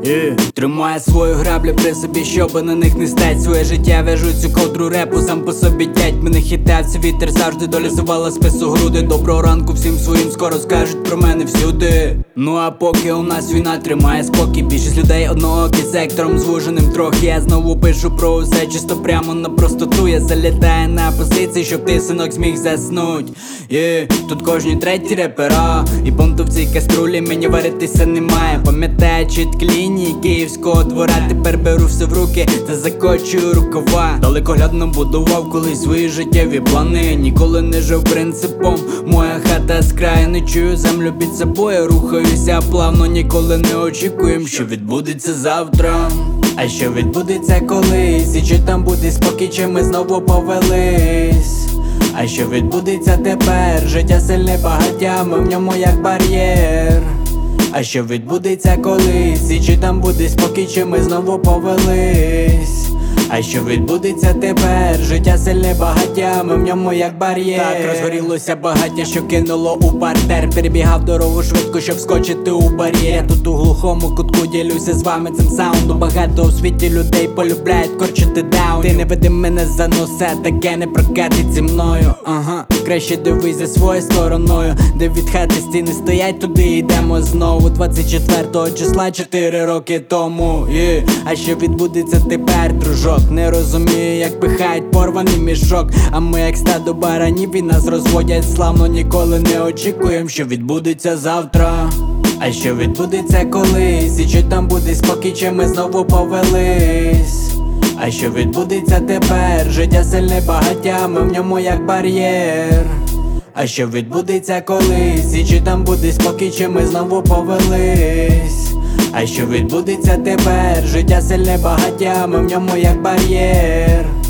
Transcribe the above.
Тримає свою граблю при собі, щоби на них не стать. Своє життя в'яжу цю ковдру репу, сам по собі дядь. Мене хитався вітер, завжди доля зувала спису груди. Доброго ранку всім своїм, скоро скажуть про мене всюди. Ну а поки у нас війна тримає спокій, більшість людей одноокі, сектором звуженим трохи. Я знову пишу про усе чисто прямо на простоту. Я залітаю на позиції, щоб ти, синок, зміг заснуть. Тут кожні треті репера, і бунту в цій каструлі мені варитися немає. Пам'ятаю чіткі лінії київського двора, тепер беру все в руки та закочую рукава. Далекоглядно будував колись свої життєві плани, ніколи не жив принципом. Моя хата з краю, не чую землю під собою, рухаюся плавно, ніколи не очікуєм, що відбудеться завтра. А що відбудеться колись, і чи там буде спокій, чи ми знову повелись? А що відбудеться тепер? Життя сильне багаттями, в ньому як бар'єр. А що відбудеться колись, і чи там буде спокій, чи ми знову повелись? А що відбудеться тепер? Життя сильне багаттями, в ньому як бар'єр. Так розгорілося багаття, що кинуло у партер. Перебігав дорогу швидко, щоб вскочити у бар'єр. Я тут у глухому кутку ділюся з вами цим саундом. Багато у світі людей полюбляють корчити даун. Ти не веди мене за носа, таке не прокатить зі мною. Краще дивись за своєю стороною. Де від хати стіни стоять, туди йдемо знову. 24 числа 4 роки тому. А що відбудеться тепер, дружок? Не розумію, як пихають порваний мішок. А ми як стадо баранів і нас розводять славно. Ніколи не очікуєм, що відбудеться завтра. А що відбудеться колись, і чи там буде спокій, чи ми знову повелись? А що відбудеться тепер? Життя сильне багаттями, в ньому як бар'єр. А що відбудеться колись, і чи там буде спокій, чи ми знову повелись? А що відбудеться тепер? Життя сильне багаттями, в ньому як бар'єр.